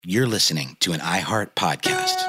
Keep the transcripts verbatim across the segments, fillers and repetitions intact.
You're listening to an iHeart podcast.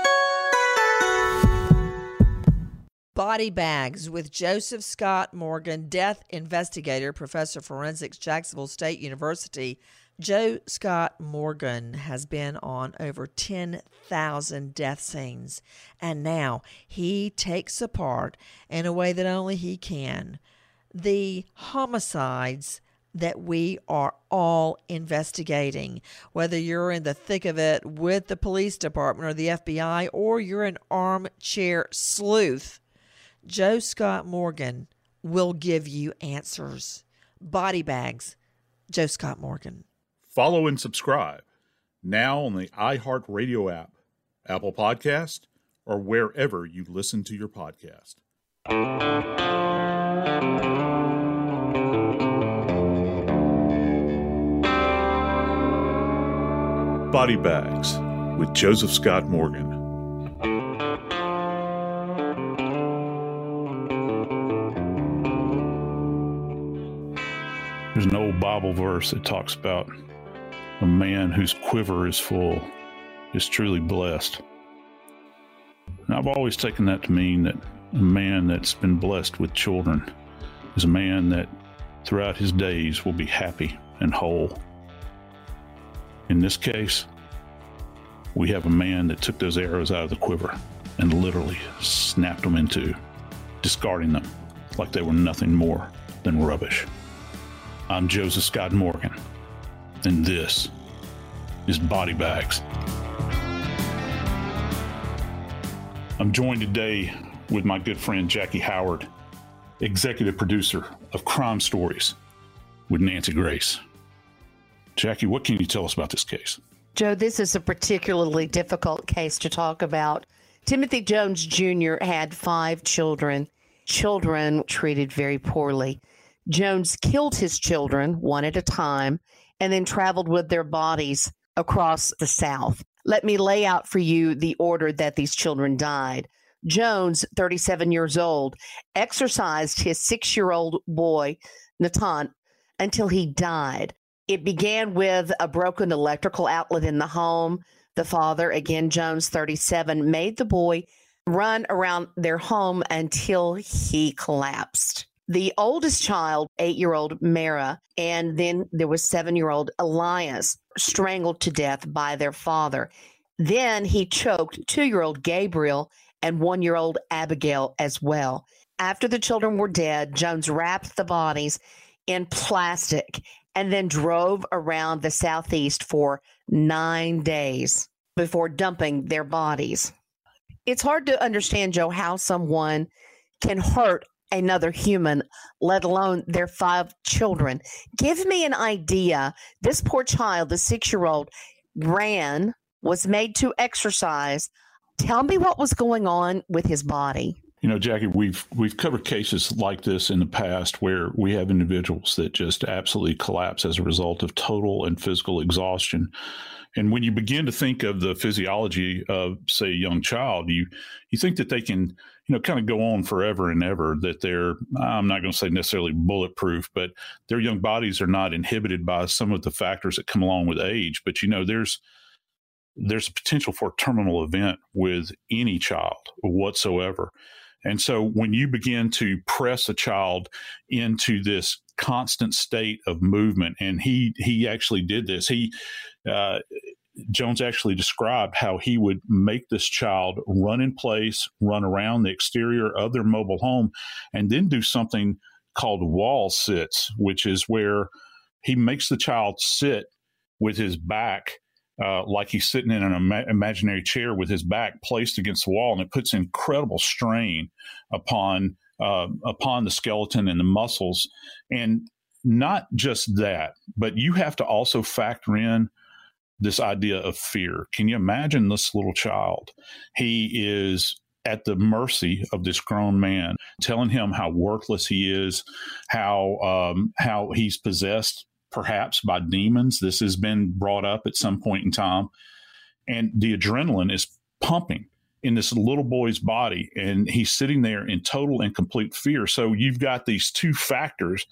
Body Bags with Joseph Scott Morgan, death investigator, professor of forensics, Jacksonville State University. Joe Scott Morgan has been on over ten thousand death scenes, and now he takes apart, in a way that only he can, the homicides that we are all investigating. Whether you're in the thick of it with the police department or the F B I, or you're an armchair sleuth, Joe Scott Morgan will give you answers. Body Bags, Joe Scott Morgan. Follow and subscribe now on the iHeartRadio app, Apple Podcast, or wherever you listen to your podcast. Body Bags with Joseph Scott Morgan. There's an old Bible verse that talks about a man whose quiver is full is truly blessed. And I've always taken that to mean that a man that's been blessed with children is a man that throughout his days will be happy and whole. In this case, we have a man that took those arrows out of the quiver and literally snapped them in two, discarding them like they were nothing more than rubbish. I'm Joseph Scott Morgan, and this is Body Bags. I'm joined today with my good friend Jackie Howard, executive producer of Crime Stories with Nancy Grace. Jackie, what can you tell us about this case? Joe, this is a particularly difficult case to talk about. Timothy Jones Junior had five children, children treated very poorly. Jones killed his children one at a time and then traveled with their bodies across the South. Let me lay out for you the order that these children died. Jones, thirty-seven years old, exorcised his six-year-old boy, Natan, until he died. It began with a broken electrical outlet in the home. The father, again, Jones, thirty-seven, made the boy run around their home until he collapsed. The oldest child, eight-year-old Mara, and then there was seven-year-old Elias, strangled to death by their father. Then he choked two-year-old Gabriel and one-year-old Abigail as well. After the children were dead, Jones wrapped the bodies in plastic and then drove around the Southeast for nine days before dumping their bodies. It's hard to understand, Joe, how someone can hurt another human, let alone their five children. Give me an idea. This poor child, the six-year-old, ran, was made to exercise. Tell me what was going on with his body. You know, Jackie, we've we've covered cases like this in the past where we have individuals that just absolutely collapse as a result of total and physical exhaustion. And when you begin to think of the physiology of, say, a young child, you you think that they can, you know, kind of go on forever and ever, that they're, I'm not going to say necessarily bulletproof, but their young bodies are not inhibited by some of the factors that come along with age. But, you know, there's there's a potential for a terminal event with any child whatsoever. And so when you begin to press a child into this constant state of movement, and he he actually did this, he uh, Jones actually described how he would make this child run in place, run around the exterior of their mobile home, and then do something called wall sits, which is where he makes the child sit with his back Uh, like he's sitting in an ima- imaginary chair with his back placed against the wall, and it puts incredible strain upon uh, upon the skeleton and the muscles. And not just that, but you have to also factor in this idea of fear. Can you imagine this little child? He is at the mercy of this grown man, telling him how worthless he is, how um, how he's possessed perhaps by demons. This has been brought up at some point in time. And the adrenaline is pumping in this little boy's body, and he's sitting there in total and complete fear. So you've got these two factors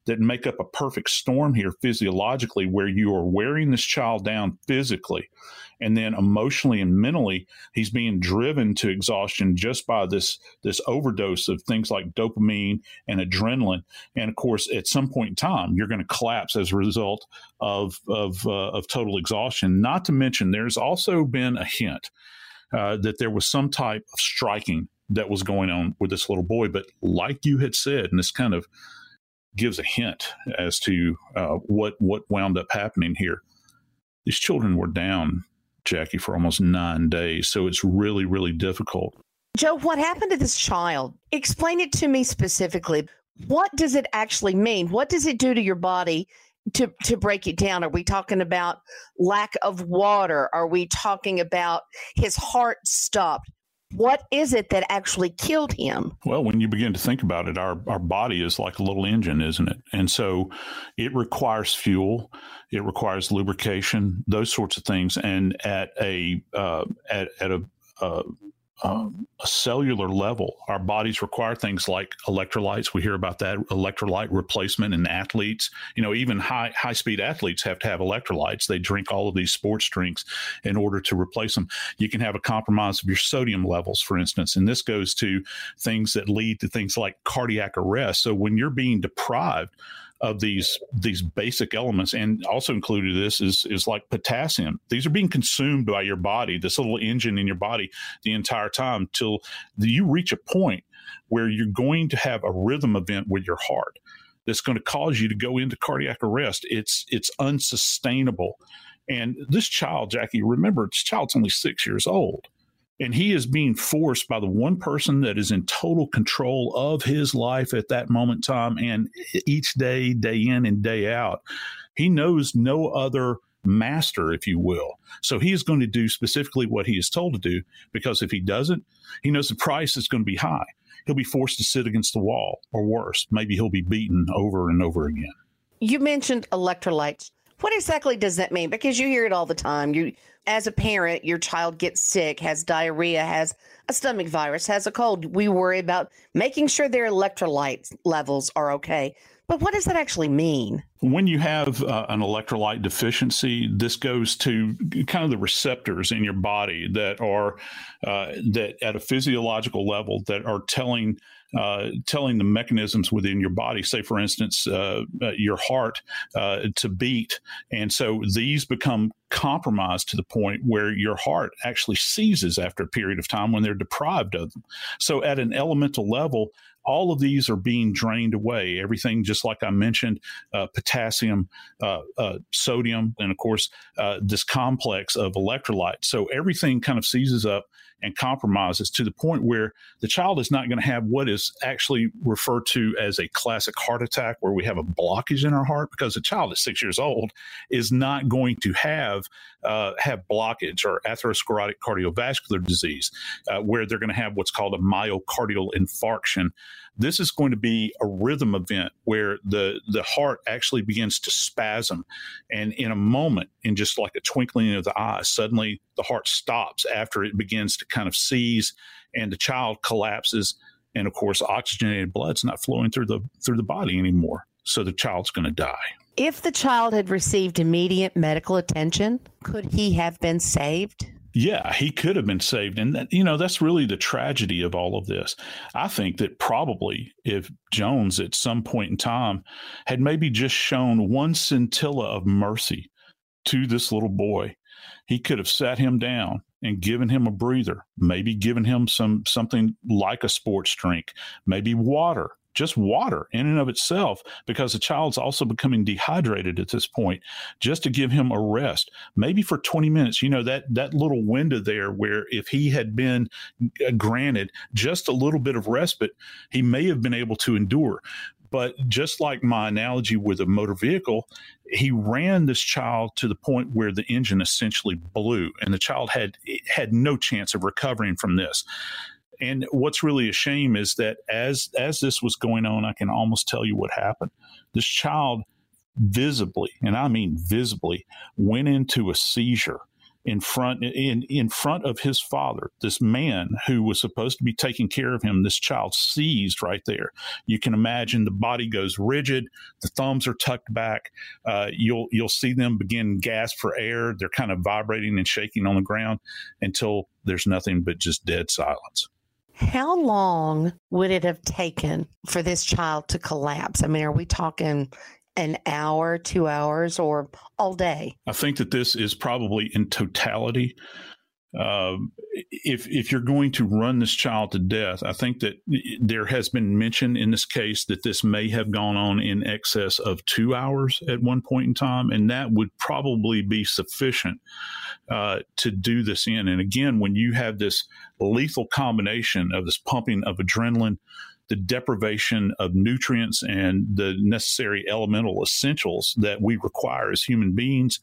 that make up a perfect storm here physiologically, where you are wearing this child down physically, and then emotionally and mentally, he's being driven to exhaustion just by this, this overdose of things like dopamine and adrenaline. And of course, at some point in time, you're going to collapse as a result of, of, uh, of total exhaustion. Not to mention, there's also been a hint uh, that there was some type of striking that was going on with this little boy. But like you had said, and this kind of gives a hint as to uh, what what wound up happening here. These children were down, Jackie, for almost nine days. So it's really, really difficult. Joe, what happened to this child? Explain it to me specifically. What does it actually mean? What does it do to your body to, to break it down? Are we talking about lack of water? Are we talking about his heart stopped? What is it that actually killed him? Well, when you begin to think about it, our, our body is like a little engine, isn't it? And so it requires fuel, it requires lubrication, those sorts of things. And at a uh, at at a uh, Um, a cellular level, our bodies require things like electrolytes. We hear about that electrolyte replacement in athletes. You know, even high high speed athletes have to have electrolytes. They drink all of these sports drinks in order to replace them. You can have a compromise of your sodium levels, for instance, and this goes to things that lead to things like cardiac arrest. So when you're being deprived of these these basic elements, and also included this is is like potassium. These are being consumed by your body, this little engine in your body, the entire time till you reach a point where you're going to have a rhythm event with your heart that's going to cause you to go into cardiac arrest. It's it's unsustainable. And this child, Jackie, remember, this child's only six years old. And he is being forced by the one person that is in total control of his life at that moment in time, and each day, day in and day out. He knows no other master, if you will. So he is going to do specifically what he is told to do, because if he doesn't, he knows the price is going to be high. He'll be forced to sit against the wall, or worse, maybe he'll be beaten over and over again. You mentioned electrolytes. What exactly does that mean? Because you hear it all the time. You, as a parent, your child gets sick, has diarrhea, has a stomach virus, has a cold. We worry about making sure their electrolyte levels are okay. But what does that actually mean? When you have uh, an electrolyte deficiency, this goes to kind of the receptors in your body that are uh, that at a physiological level that are telling uh, telling the mechanisms within your body, say, for instance, uh, uh, your heart uh, to beat. And so these become compromised to the point where your heart actually seizes after a period of time when they're deprived of them. So at an elemental level, all of these are being drained away. Everything, just like I mentioned, uh, potassium, uh, uh, sodium, and of course, uh, this complex of electrolytes. So everything kind of seizes up and compromises to the point where the child is not going to have what is actually referred to as a classic heart attack, where we have a blockage in our heart, because a child at six years old is not going to have uh, have blockage or atherosclerotic cardiovascular disease, uh, where they're going to have what's called a myocardial infarction. This is going to be a rhythm event where the, the heart actually begins to spasm. And in a moment, in just like a twinkling of the eye, suddenly the heart stops after it begins to kind of seize, and the child collapses. And of course, oxygenated blood's not flowing through the through the body anymore. So the child's going to die. If the child had received immediate medical attention, could he have been saved? Yeah, he could have been saved. And, that, you know, that's really the tragedy of all of this. I think that probably if Jones at some point in time had maybe just shown one scintilla of mercy to this little boy, he could have sat him down and given him a breather, maybe given him some something like a sports drink, maybe water. Just water in and of itself, because the child's also becoming dehydrated at this point, just to give him a rest, maybe for twenty minutes. You know, that that little window there where if he had been granted just a little bit of respite, he may have been able to endure. But just like my analogy with a motor vehicle, he ran this child to the point where the engine essentially blew, and the child had had no chance of recovering from this. And what's really a shame is that as as this was going on, I can almost tell you what happened. This child visibly, and I mean visibly, went into a seizure. in front in in front of his father, this man who was supposed to be taking care of him. This child seized right there. You can imagine the body goes rigid, the thumbs are tucked back. Uh, you'll you'll see them begin gasp for air. They're kind of vibrating and shaking on the ground until there's nothing but just dead silence. How long would it have taken for this child to collapse? I mean, are we talking an hour, two hours, or all day? I think that this is probably in totality. Uh, if if you're going to run this child to death, I think that there has been mention in this case that this may have gone on in excess of two hours at one point in time, and that would probably be sufficient uh, to do this in. And again, when you have this lethal combination of this pumping of adrenaline, the deprivation of nutrients and the necessary elemental essentials that we require as human beings,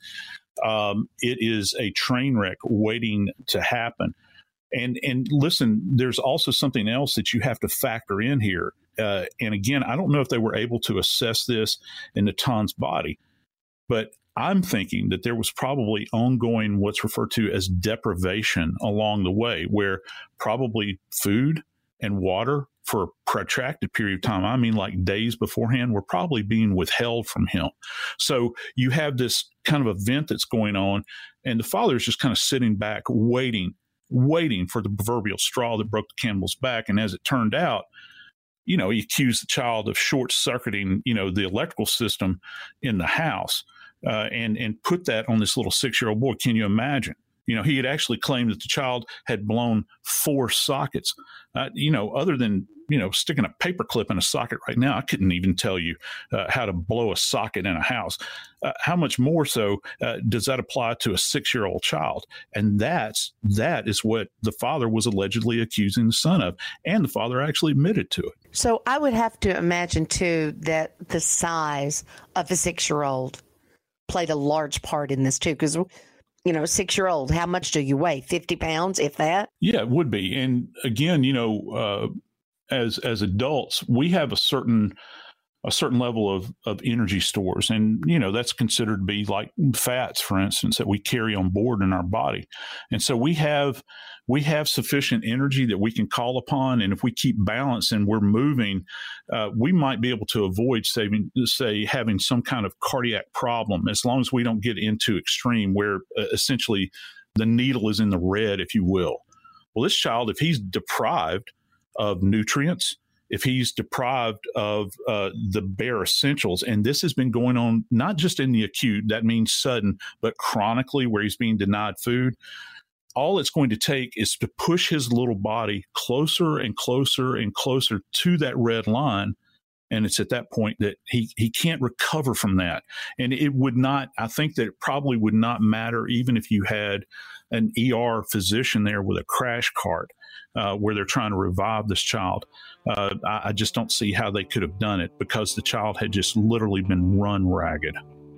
um, it is a train wreck waiting to happen. And and listen, there's also something else that you have to factor in here. Uh, and again, I don't know if they were able to assess this in Natan's body, but I'm thinking that there was probably ongoing what's referred to as deprivation along the way, where probably food and water for a protracted period of time, I mean like days beforehand, were probably being withheld from him. So you have this kind of event that's going on, and the father is just kind of sitting back waiting, waiting for the proverbial straw that broke the camel's back. And as it turned out, you know, he accused the child of short-circuiting, you know, the electrical system in the house uh, and, and put that on this little six-year-old boy. Can you imagine? You know, he had actually claimed that the child had blown four sockets. Uh, you know, other than, you know, sticking a paper clip in a socket right now, I couldn't even tell you uh, how to blow a socket in a house. Uh, how much more so uh, does that apply to a six-year-old child? And that's that is what the father was allegedly accusing the son of. And the father actually admitted to it. So I would have to imagine, too, that the size of a six-year-old played a large part in this, too, because you know, six-year-old, how much do you weigh? fifty pounds, if that? Yeah, it would be. And again, you know, uh, as as adults, we have a certain a certain level of, of energy stores. And, you know, that's considered to be like fats, for instance, that we carry on board in our body. And so we have we have sufficient energy that we can call upon. And if we keep balance and we're moving, uh, we might be able to avoid saving, say, having some kind of cardiac problem, as long as we don't get into extreme where uh, essentially the needle is in the red, if you will. Well, this child, if he's deprived of nutrients, if he's deprived of uh, the bare essentials, and this has been going on not just in the acute, that means sudden, but chronically where he's being denied food, all it's going to take is to push his little body closer and closer and closer to that red line. And it's at that point that he, he can't recover from that. And it would not, I think that it probably would not matter even if you had an E R physician there with a crash cart uh, where they're trying to revive this child. Uh, I, I just don't see how they could have done it, because the child had just literally been run ragged.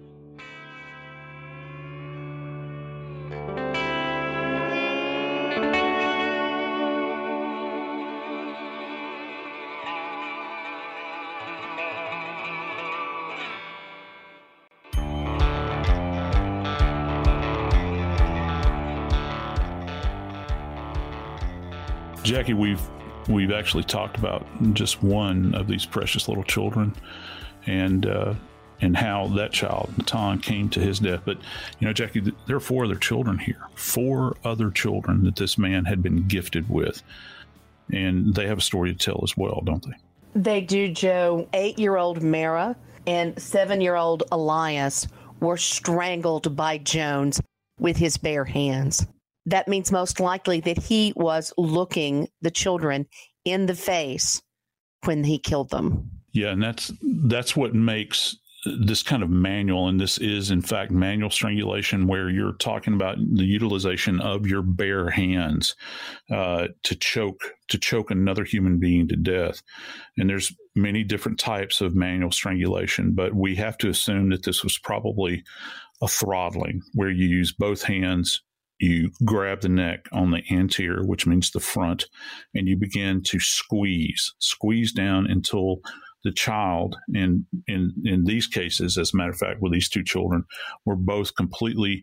Jackie, we've we've actually talked about just one of these precious little children, and uh, and how that child, Natan, came to his death. But you know, Jackie, there are four other children here, four other children that this man had been gifted with, and they have a story to tell as well, don't they? They do, Joe. Eight-year-old Mara and seven-year-old Elias were strangled by Jones with his bare hands. That means most likely that he was looking the children in the face when he killed them. Yeah, and that's that's what makes this kind of manual, and this is in fact manual strangulation, where you're talking about the utilization of your bare hands uh, to choke to choke another human being to death. And there's many different types of manual strangulation, but we have to assume that this was probably a throttling, where you use both hands. You grab the neck on the anterior, which means the front, and you begin to squeeze, squeeze down until the child, and in, in these cases, as a matter of fact, with these two children, were both completely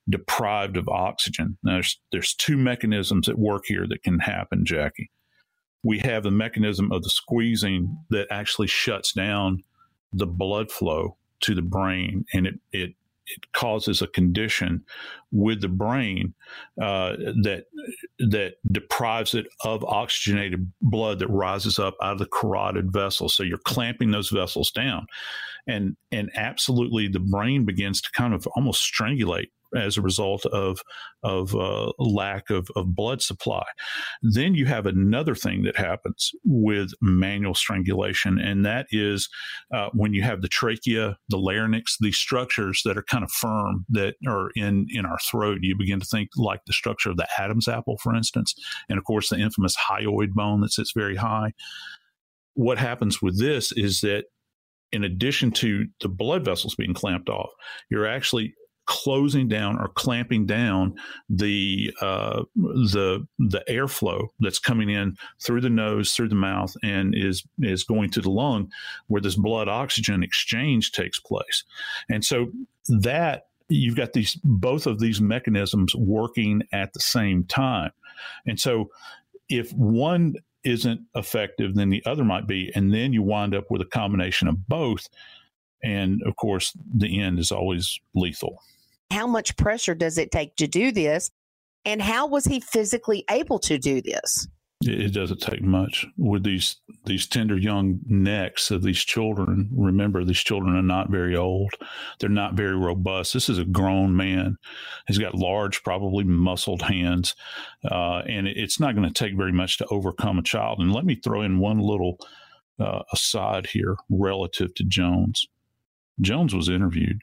deprived of oxygen. Now, there's, there's two mechanisms at work here that can happen, Jackie. We have the mechanism of the squeezing that actually shuts down the blood flow to the brain, and it, it, it causes a condition with the brain uh, that that deprives it of oxygenated blood that rises up out of the carotid vessels. So you're clamping those vessels down, and and absolutely the brain begins to kind of almost strangulate as a result of of uh, lack of, of blood supply. Then you have another thing that happens with manual strangulation, and that is uh, when you have the trachea, the larynx, these structures that are kind of firm that are in, in our throat. You begin to think like the structure of the Adam's apple, for instance, and of course the infamous hyoid bone that sits very high. What happens with this is that in addition to the blood vessels being clamped off, you're actually closing down or clamping down the uh, the the airflow that's coming in through the nose, through the mouth, and is is going to the lung, where this blood oxygen exchange takes place. And so that you've got these both of these mechanisms working at the same time. And so if one isn't effective, then the other might be, and then you wind up with a combination of both. And of course, the end is always lethal. How much pressure does it take to do this? And how was he physically able to do this? It doesn't take much. With these these tender young necks of these children, remember, these children are not very old. They're not very robust. This is a grown man. He's got large, probably muscled hands. Uh, and it's not going to take very much to overcome a child. And let me throw in one little uh, aside here relative to Jones. Jones was interviewed.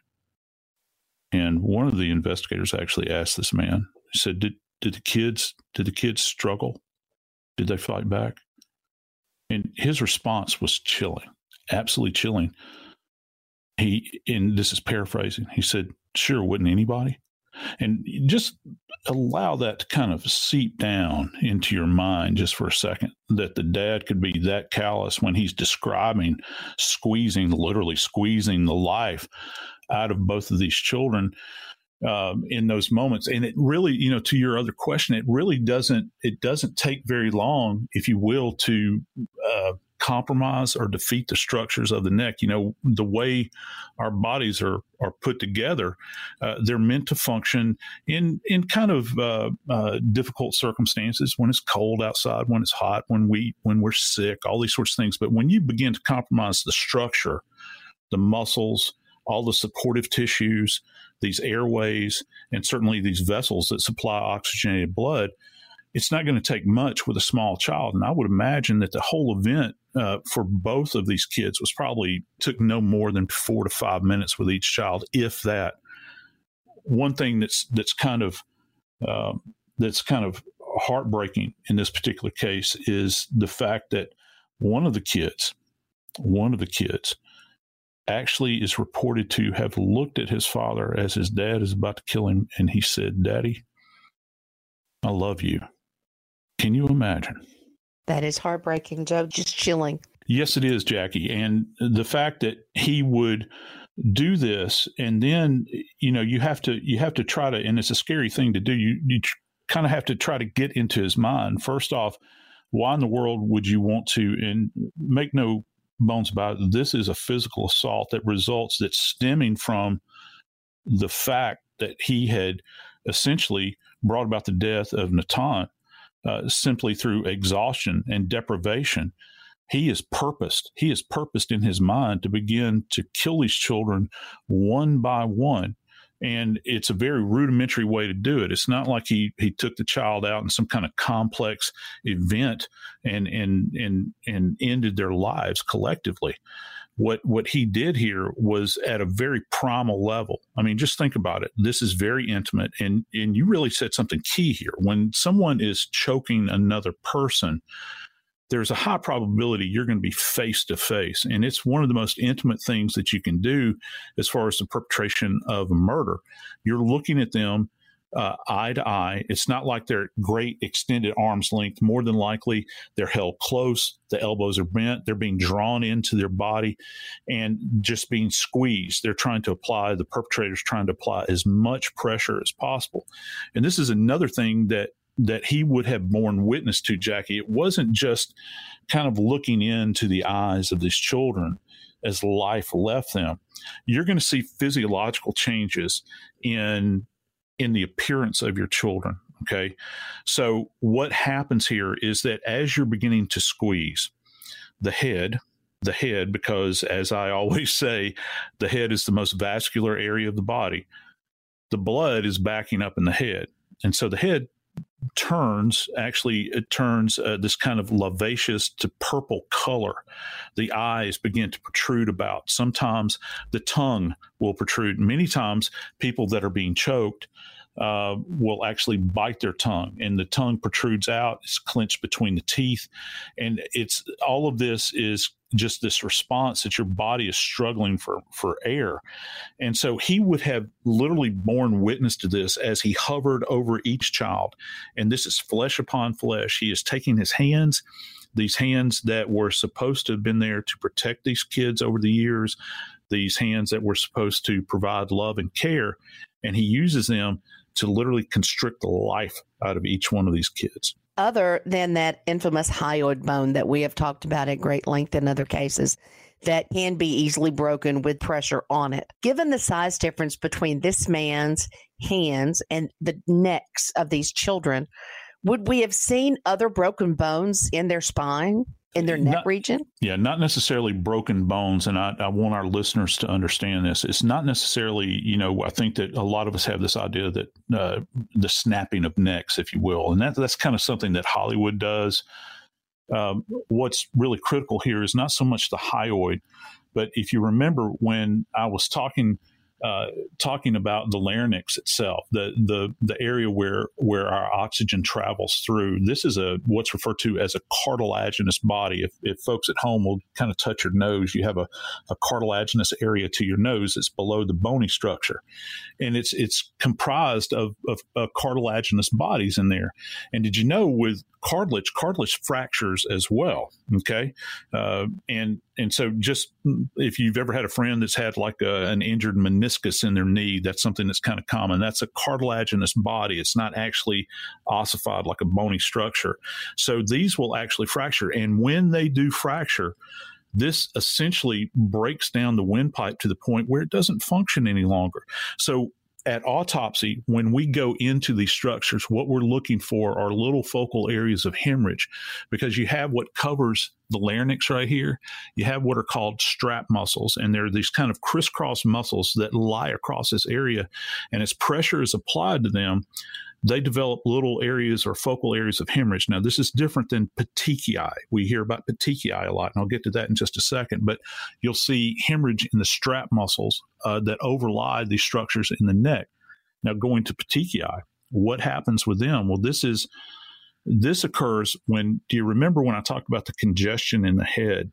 And one of the investigators actually asked this man, he said, did, did the kids, did the kids struggle? Did they fight back? And his response was chilling, absolutely chilling. He, and this is paraphrasing, he said, sure, wouldn't anybody? And just allow that to kind of seep down into your mind just for a second, that the dad could be that callous when he's describing squeezing, literally squeezing the life out of both of these children um, in those moments. And it really, you know, to your other question, it really doesn't, it doesn't take very long, if you will, to uh, compromise or defeat the structures of the neck. You know, the way our bodies are are put together, uh, they're meant to function in in kind of uh, uh, difficult circumstances, when it's cold outside, when it's hot, when we when we're sick, all these sorts of things. But when you begin to compromise the structure, the muscles, all the supportive tissues, these airways, and certainly these vessels that supply oxygenated blood, it's not going to take much with a small child. And I would imagine that the whole event uh, for both of these kids was probably took no more than four to five minutes with each child, if that. One thing that's that's kind of uh, that's kind of heartbreaking in this particular case is the fact that one of the kids, one of the kids, actually is reported to have looked at his father as his dad is about to kill him, and he said, "Daddy, I love you." Can you imagine? That is heartbreaking, Joe. Just chilling. Yes, it is, Jackie. And the fact that he would do this, and then, you know, you have to you have to try to, and it's a scary thing to do. You you kind of have to try to get into his mind. First off, why in the world would you want to? And make no bones about it, this is a physical assault that results that's stemming from the fact that he had essentially brought about the death of Natan uh, simply through exhaustion and deprivation. He is purposed. He is purposed in his mind to begin to kill these children one by one. And it's a very rudimentary way to do it. It's not like he, he took the child out in some kind of complex event and and and and ended their lives collectively. What what he did here was at a very primal level. I mean, just think about it. This is very intimate, and and you really said something key here. When someone is choking another person, there's a high probability you're going to be face to face. And it's one of the most intimate things that you can do as far as the perpetration of a murder. You're looking at them uh, eye to eye. It's not like they're great extended arm's length. More than likely, they're held close. The elbows are bent. They're being drawn into their body and just being squeezed. They're trying to apply, the perpetrator's trying to apply as much pressure as possible. And this is another thing that that he would have borne witness to, Jackie. It wasn't just kind of looking into the eyes of these children as life left them. You're going to see physiological changes in in the appearance of your children. Okay. So what happens here is that as you're beginning to squeeze the head, the head, because as I always say, the head is the most vascular area of the body, the blood is backing up in the head. And so the head turns, actually, it turns uh, this kind of lavacious to purple color. The eyes begin to protrude about. Sometimes the tongue will protrude. Many times people that are being choked uh, will actually bite their tongue, and the tongue protrudes out. It's clenched between the teeth. And it's all of this is just this response that your body is struggling for, for air. And so he would have literally borne witness to this as he hovered over each child. And this is flesh upon flesh. He is taking his hands, these hands that were supposed to have been there to protect these kids over the years, these hands that were supposed to provide love and care, and he uses them to literally constrict the life out of each one of these kids. Other than that infamous hyoid bone that we have talked about at great length in other cases that can be easily broken with pressure on it. Given the size difference between this man's hands and the necks of these children, would we have seen other broken bones in their spine, in their neck not, region? Yeah, not necessarily broken bones. And I, I want our listeners to understand this. It's not necessarily, you know, I think that a lot of us have this idea that uh, the snapping of necks, if you will, and that that's kind of something that Hollywood does. Um, what's really critical here is not so much the hyoid, but if you remember when I was talking Uh, talking about the larynx itself, the the the area where where our oxygen travels through. This is a what's referred to as a cartilaginous body. If, if folks at home will kind of touch your nose, you have a, a cartilaginous area to your nose. It's below the bony structure, and it's it's comprised of, of, of cartilaginous bodies in there. And did you know with cartilage, cartilage fractures as well? Okay, uh, and and so just if you've ever had a friend that's had like a, an injured meniscus in their knee, that's something that's kind of common. That's a cartilaginous body. It's not actually ossified like a bony structure. So these will actually fracture. And when they do fracture, this essentially breaks down the windpipe to the point where it doesn't function any longer. So at autopsy, when we go into these structures, what we're looking for are little focal areas of hemorrhage, because you have what covers the larynx right here. You have what are called strap muscles, and they're these kind of crisscross muscles that lie across this area. And as pressure is applied to them, they develop little areas or focal areas of hemorrhage. Now, this is different than petechiae. We hear about petechiae a lot, and I'll get to that in just a second. But you'll see hemorrhage in the strap muscles uh, that overlie these structures in the neck. Now, going to petechiae, what happens with them? Well, this is this occurs when, do you remember when I talked about the congestion in the head?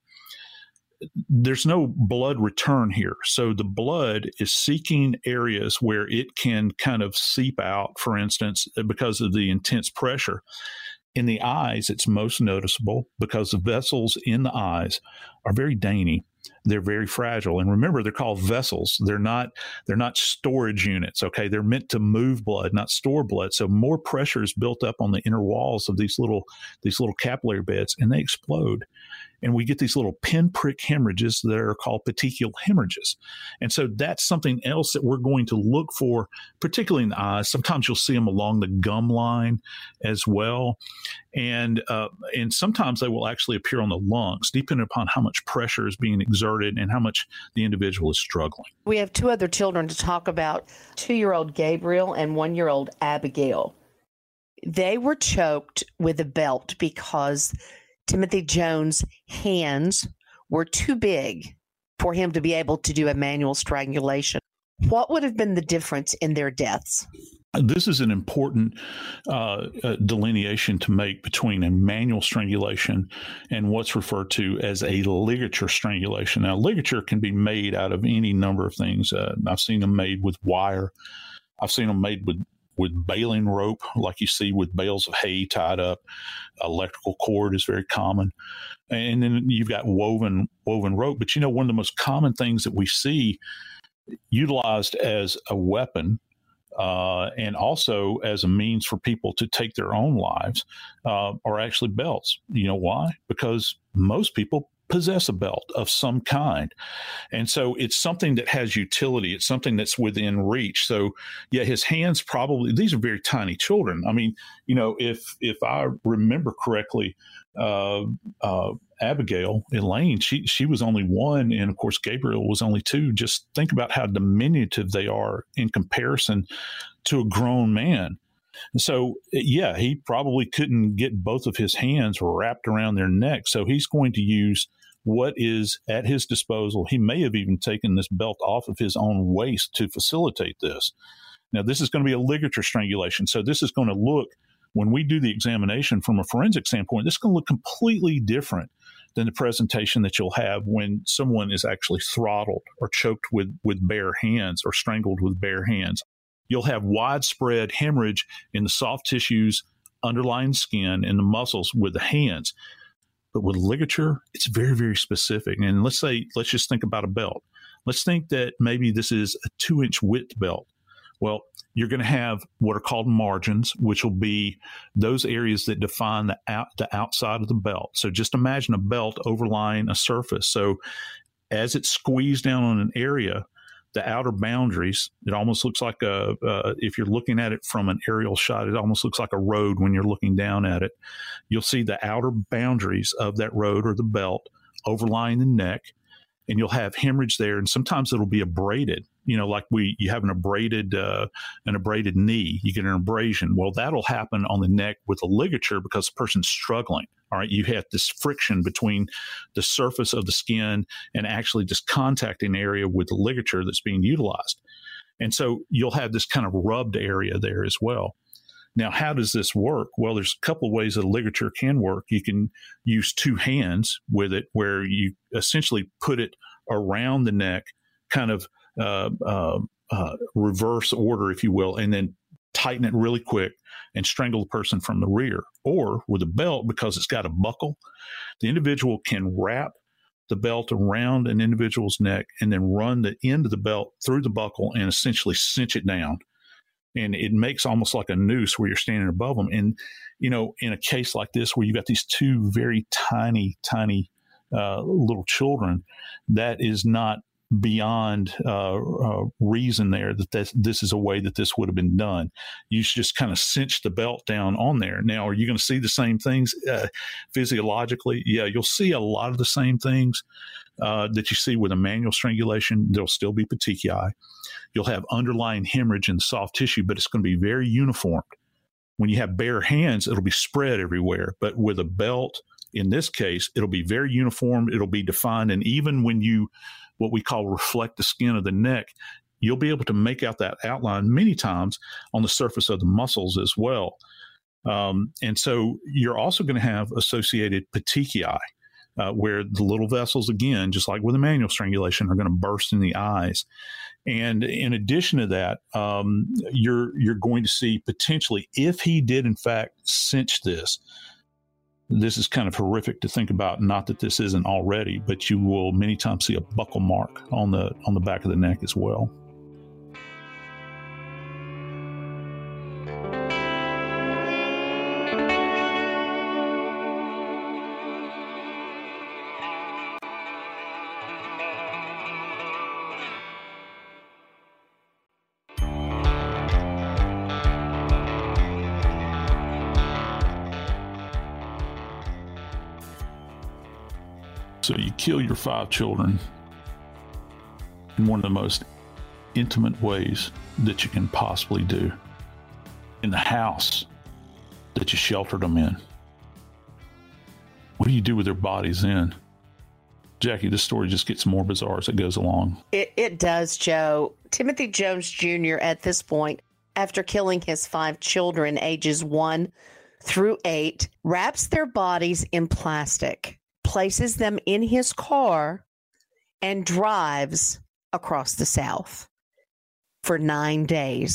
There's no blood return here. So the blood is seeking areas where it can kind of seep out, for instance, because of the intense pressure. In the eyes, it's most noticeable because the vessels in the eyes are very dainty. They're very fragile. And remember, they're called vessels. They're not, they're not storage units, okay? They're meant to move blood, not store blood. So more pressure is built up on the inner walls of these little, these little capillary beds, and they explode. And we get these little pinprick hemorrhages that are called petechial hemorrhages. And so that's something else that we're going to look for, particularly in the eyes. Sometimes you'll see them along the gum line as well. And uh, and sometimes they will actually appear on the lungs, depending upon how much pressure is being exerted and how much the individual is struggling. We have two other children to talk about, two-year-old Gabriel and one-year-old Abigail. They were choked with a belt because Timothy Jones' hands were too big for him to be able to do a manual strangulation. What would have been the difference in their deaths? This is an important uh, uh, delineation to make between a manual strangulation and what's referred to as a ligature strangulation. Now, ligature can be made out of any number of things. Uh, I've seen them made with wire. I've seen them made with with baling rope, like you see with bales of hay tied up. Electrical cord is very common. And then you've got woven woven rope. But, you know, one of the most common things that we see utilized as a weapon uh, and also as a means for people to take their own lives uh, are actually belts. You know why? Because most people possess a belt of some kind. And so it's something that has utility. It's something that's within reach. So yeah, his hands probably, these are very tiny children. I mean, you know, if, if I remember correctly, uh, uh, Abigail, Elaine, she, she was only one. And of course, Gabriel was only two. Just think about how diminutive they are in comparison to a grown man. And so, yeah, he probably couldn't get both of his hands wrapped around their neck. So he's going to use what is at his disposal. He may have even taken this belt off of his own waist to facilitate this. Now, this is going to be a ligature strangulation. So this is going to look, when we do the examination from a forensic standpoint, this is going to look completely different than the presentation that you'll have when someone is actually throttled or choked with, with bare hands or strangled with bare hands. You'll have widespread hemorrhage in the soft tissues, underlying skin, and the muscles with the hands. But with ligature, it's very, very specific. And let's say, let's just think about a belt. Let's think that maybe this is a two-inch width belt. Well, you're going to have what are called margins, which will be those areas that define the out, the outside of the belt. So just imagine a belt overlying a surface. So as it's squeezed down on an area, the outer boundaries, it almost looks like a, uh, if you're looking at it from an aerial shot, it almost looks like a road when you're looking down at it. You'll see the outer boundaries of that road or the belt overlying the neck, and you'll have hemorrhage there. And sometimes it'll be abraded, you know, like we, you have an abraded, uh, an abraded knee, you get an abrasion. Well, that'll happen on the neck with a ligature because the person's struggling. All right. You have this friction between the surface of the skin and actually this contacting area with the ligature that's being utilized. And so you'll have this kind of rubbed area there as well. Now, how does this work? Well, there's a couple of ways that a ligature can work. You can use two hands with it, where you essentially put it around the neck, kind of uh, uh, uh, reverse order, if you will, and then tighten it really quick and strangle the person from the rear. Or with a belt, because it's got a buckle, the individual can wrap the belt around an individual's neck and then run the end of the belt through the buckle and essentially cinch it down. And it makes almost like a noose where you're standing above them. And, you know, in a case like this, where you've got these two very tiny, tiny uh, little children, that is not beyond uh, uh, reason there that this, this is a way that this would have been done. You just kind of cinch the belt down on there. Now, are you going to see the same things uh, physiologically? Yeah, you'll see a lot of the same things uh, that you see with a manual strangulation. There'll still be petechiae. You'll have underlying hemorrhage in soft tissue, but it's going to be very uniform. When you have bare hands, it'll be spread everywhere. But with a belt, in this case, it'll be very uniform. It'll be defined. And even when you, what we call reflect the skin of the neck, you'll be able to make out that outline many times on the surface of the muscles as well. Um, and so you're also going to have associated petechiae, uh, where the little vessels, again, just like with a manual strangulation, are going to burst in the eyes. And in addition to that, um, you're you're going to see potentially, if he did in fact cinch this, this is kind of horrific to think about. Not that this isn't already, but you will many times see a buckle mark on the on the back of the neck as well. So you kill your five children in one of the most intimate ways that you can possibly do, in the house that you sheltered them in. What do you do with their bodies then? Jackie, this story just gets more bizarre as it goes along. It, it does, Joe. Timothy Jones Junior at this point, after killing his five children, ages one through eight, wraps their bodies in plastic, places them in his car, and drives across the South for nine days.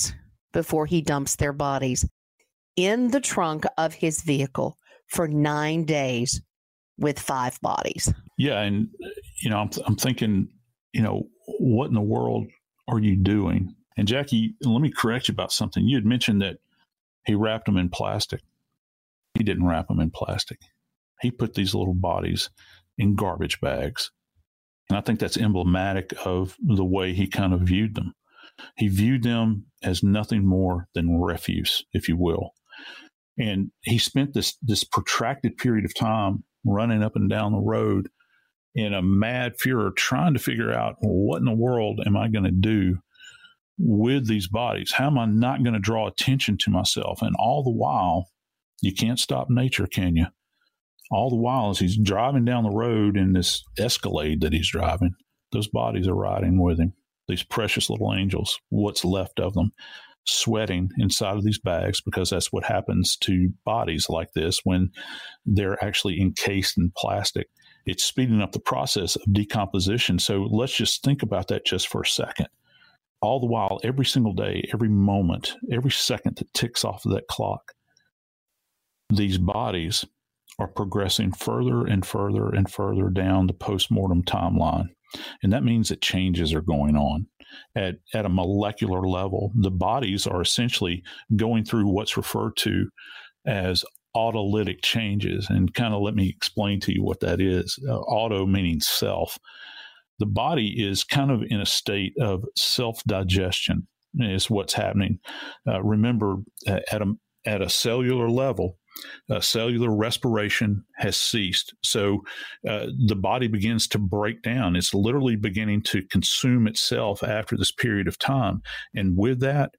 before he dumps their bodies in the trunk of his vehicle for nine days with five bodies. Yeah. And, you know, I'm, I'm thinking, you know, what in the world are you doing? And Jackie, let me correct you about something. You had mentioned that he wrapped them in plastic. He didn't wrap them in plastic. He put these little bodies in garbage bags. And I think that's emblematic of the way he kind of viewed them. He viewed them as nothing more than refuse, if you will. And he spent this, this protracted period of time running up and down the road in a mad furor, trying to figure out, well, what in the world am I going to do with these bodies? How am I not going to draw attention to myself? And all the while, you can't stop nature, can you? All the while, as he's driving down the road in this Escalade that he's driving, those bodies are riding with him. These precious little angels, what's left of them, sweating inside of these bags, because that's what happens to bodies like this when they're actually encased in plastic. It's speeding up the process of decomposition. So let's just think about that just for a second. All the while, every single day, every moment, every second that ticks off of that clock, these bodies are progressing further and further and further down the postmortem timeline. And that means that changes are going on at, at a molecular level. The bodies are essentially going through what's referred to as autolytic changes. And kind of let me explain to you what that is. Uh, auto meaning self. The body is kind of in a state of self-digestion is what's happening. Uh, remember, uh, at a, at a cellular level, Uh, cellular respiration has ceased. So uh, the body begins to break down. It's literally beginning to consume itself after this period of time. And with that,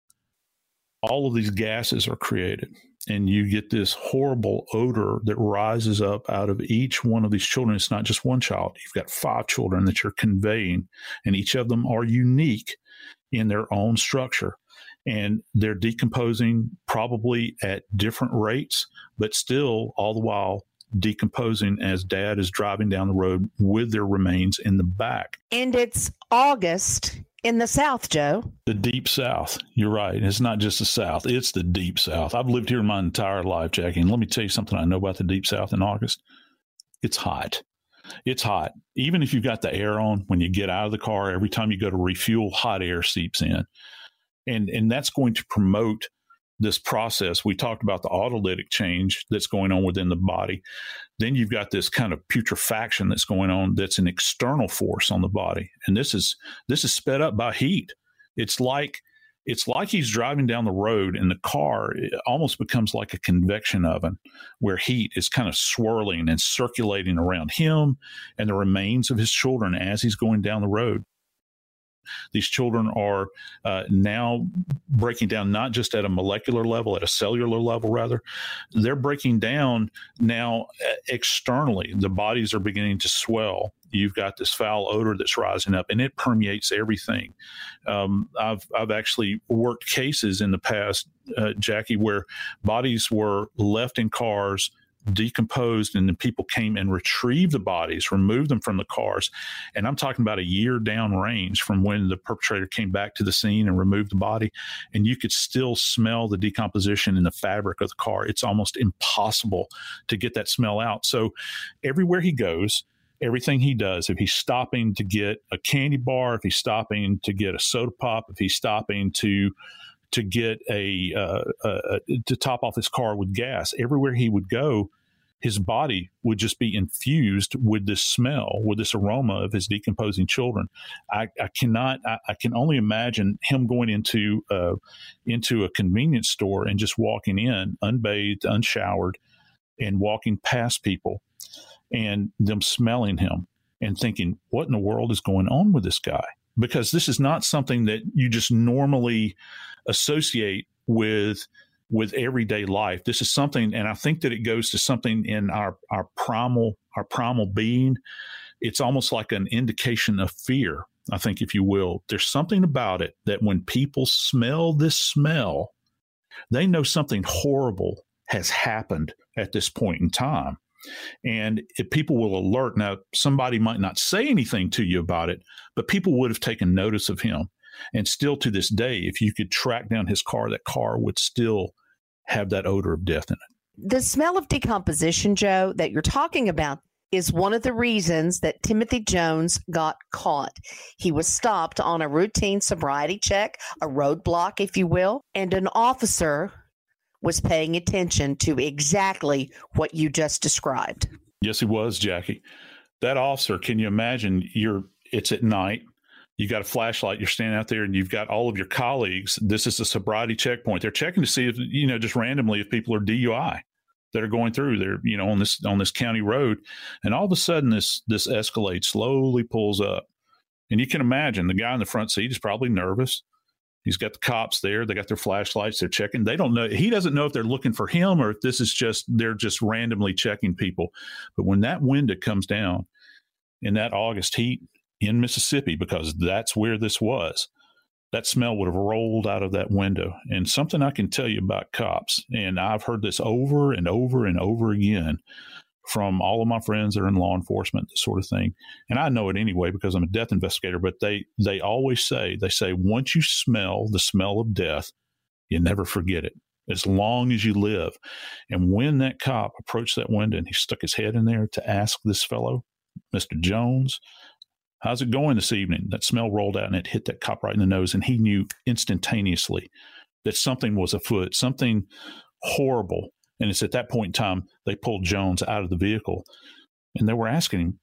all of these gases are created. And you get this horrible odor that rises up out of each one of these children. It's not just one child. You've got five children that you're conveying, and each of them are unique in their own structure. And they're decomposing probably at different rates, but still all the while decomposing as dad is driving down the road with their remains in the back. And it's August in the South, Joe. The deep South. You're right. It's not just the South. It's the deep South. I've lived here my entire life, Jackie. And let me tell you something I know about the deep South in August. It's hot. It's hot. Even if you've got the air on, when you get out of the car, every time you go to refuel, hot air seeps in. And and that's going to promote this process. We talked about the autolytic change that's going on within the body. Then you've got this kind of putrefaction that's going on that's an external force on the body. And this is this is sped up by heat. It's like it's like he's driving down the road and the car it almost becomes like a convection oven where heat is kind of swirling and circulating around him and the remains of his children as he's going down the road. These children are uh, now breaking down not just at a molecular level, at a cellular level, rather. They're breaking down now externally. The bodies are beginning to swell. You've got this foul odor that's rising up, and it permeates everything. Um, I've I've actually worked cases in the past, uh, Jackie, where bodies were left in cars, decomposed, and then people came and retrieved the bodies, removed them from the cars. And I'm talking about a year down range from when the perpetrator came back to the scene and removed the body. And you could still smell the decomposition in the fabric of the car. It's almost impossible to get that smell out. So everywhere he goes, everything he does, if he's stopping to get a candy bar, if he's stopping to get a soda pop, if he's stopping to to get a, uh, uh, to top off his car with gas, everywhere he would go, his body would just be infused with this smell, with this aroma of his decomposing children. I, I cannot, I, I can only imagine him going into, uh, into a convenience store and just walking in unbathed, unshowered, and walking past people and them smelling him and thinking, what in the world is going on with this guy? Because this is not something that you just normally associate with with everyday life. This is something, and I think that it goes to something in our our primal our primal being. It's almost like an indication of fear, I think, if you will. There's something about it that when people smell this smell, they know something horrible has happened at this point in time. And if people will alert, now somebody might not say anything to you about it, but people would have taken notice of him. And still to this day, if you could track down his car, that car would still have that odor of death in it. The smell of decomposition, Joe, that you're talking about is one of the reasons that Timothy Jones got caught. He was stopped on a routine sobriety check, a roadblock, if you will, and an officer was paying attention to exactly what you just described. Yes, he was, Jackie. That officer, can you imagine, you're it's at night, you got a flashlight, you're standing out there and you've got all of your colleagues. This is a sobriety checkpoint. They're checking to see if, you know, just randomly if people are D U I that are going through there, you know, on this on this county road. And all of a sudden this this Escalade slowly pulls up. And you can imagine the guy in the front seat is probably nervous. He's got the cops there. They got their flashlights. They're checking. They don't know. He doesn't know if they're looking for him or if this is just, they're just randomly checking people. But when that window comes down in that August heat in Mississippi, because that's where this was, that smell would have rolled out of that window. And something I can tell you about cops, and I've heard this over and over and over again from all of my friends that are in law enforcement, this sort of thing. And I know it anyway because I'm a death investigator, but they they always say, they say, once you smell the smell of death, you never forget it as long as you live. And when that cop approached that window and he stuck his head in there to ask this fellow, Mister Jones, how's it going this evening? That smell rolled out and it hit that cop right in the nose. And he knew instantaneously that something was afoot, something horrible. And it's at that point in time, they pulled Jones out of the vehicle and they were asking him,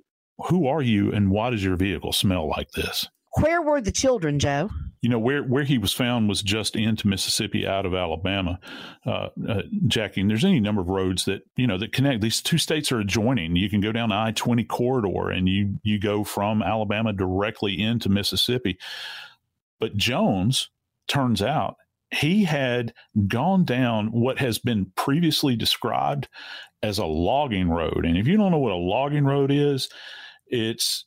who are you and why does your vehicle smell like this? Where were the children, Joe? You know, where, where he was found was just into Mississippi out of Alabama, uh, uh, Jackie. And there's any number of roads that, you know, that connect. These two states are adjoining. You can go down the I twenty corridor and you, you go from Alabama directly into Mississippi. But Jones, turns out, he had gone down what has been previously described as a logging road. And if you don't know what a logging road is, it's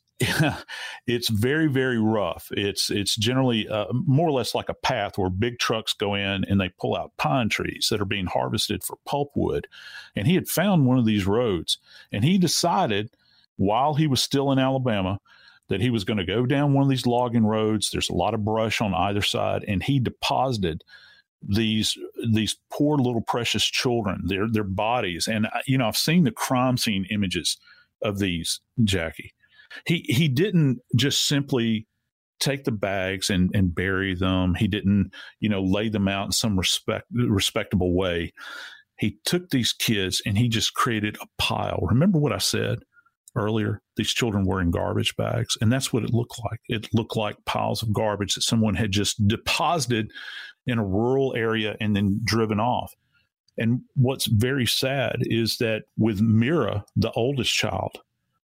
it's very, very rough. It's it's generally uh, more or less like a path where big trucks go in and they pull out pine trees that are being harvested for pulpwood. And he had found one of these roads, and he decided while he was still in Alabama that he was going to go down one of these logging roads. There's a lot of brush on either side, and he deposited these these poor little precious children, their their bodies. And, you know, I've seen the crime scene images of these, Jackie. He he didn't just simply take the bags and, and bury them. He didn't, you know, lay them out in some respect, respectable way. He took these kids and he just created a pile. Remember what I said earlier? These children were in garbage bags, and that's what it looked like. It looked like piles of garbage that someone had just deposited in a rural area and then driven off. And what's very sad is that with Mira, the oldest child,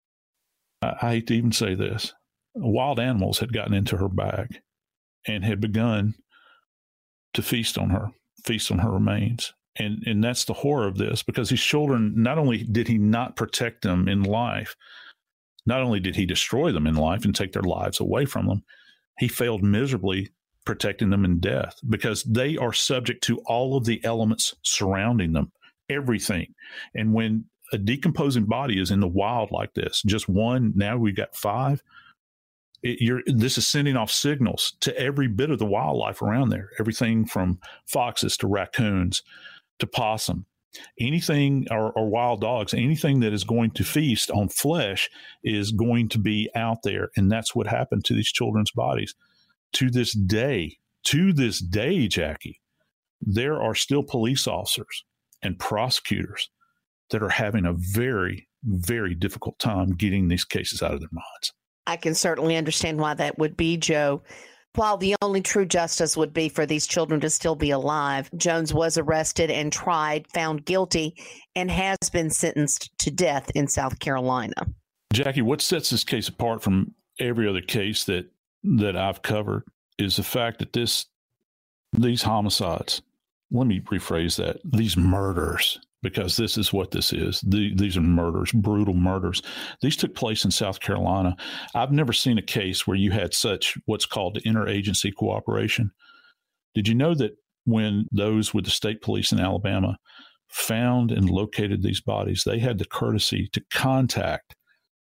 I, I hate to even say this, wild animals had gotten into her bag and had begun to feast on her, feast on her remains. And and that's the horror of this, because these children, not only did he not protect them in life, not only did he destroy them in life and take their lives away from them, he failed miserably protecting them in death, because they are subject to all of the elements surrounding them, everything. And when a decomposing body is in the wild like this, just one, now we've got five, It, you're, this is sending off signals to every bit of the wildlife around there, everything from foxes to raccoons to possum, anything, or, or wild dogs, anything that is going to feast on flesh is going to be out there. And that's what happened to these children's bodies. To this day, to this day, Jackie, there are still police officers and prosecutors that are having a very, very difficult time getting these cases out of their minds. I can certainly understand why that would be, Joe. While the only true justice would be for these children to still be alive, Jones was arrested and tried, found guilty, and has been sentenced to death in South Carolina. Jackie, what sets this case apart from every other case that that I've covered is the fact that this these homicides, let me rephrase that, these murders, because this is what this is. The, these are murders, brutal murders. These took place in South Carolina. I've never seen a case where you had such what's called interagency cooperation. Did you know that when those with the state police in Alabama found and located these bodies, they had the courtesy to contact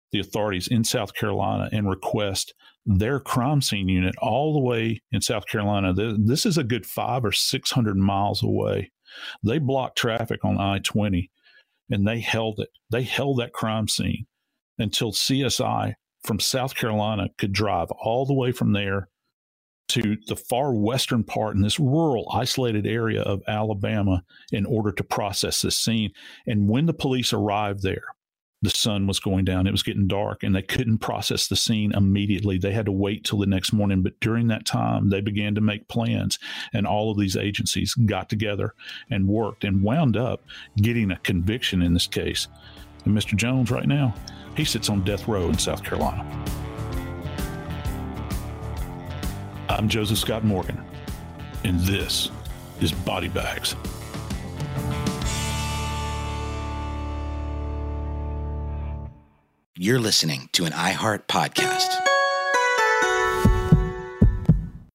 the authorities in South Carolina and request their crime scene unit all the way in South Carolina. This is a good five or six hundred miles away. They blocked traffic on I twenty, and they held it. They held that crime scene until C S I from South Carolina could drive all the way from there to the far western part in this rural, isolated area of Alabama in order to process this scene. And when the police arrived there, the sun was going down. It was getting dark, and they couldn't process the scene immediately. They had to wait till the next morning. But during that time, they began to make plans, and all of these agencies got together and worked and wound up getting a conviction in this case. And Mister Jones right now, he sits on death row in South Carolina. I'm Joseph Scott Morgan, and this is Body Bags. You're listening to an iHeart podcast.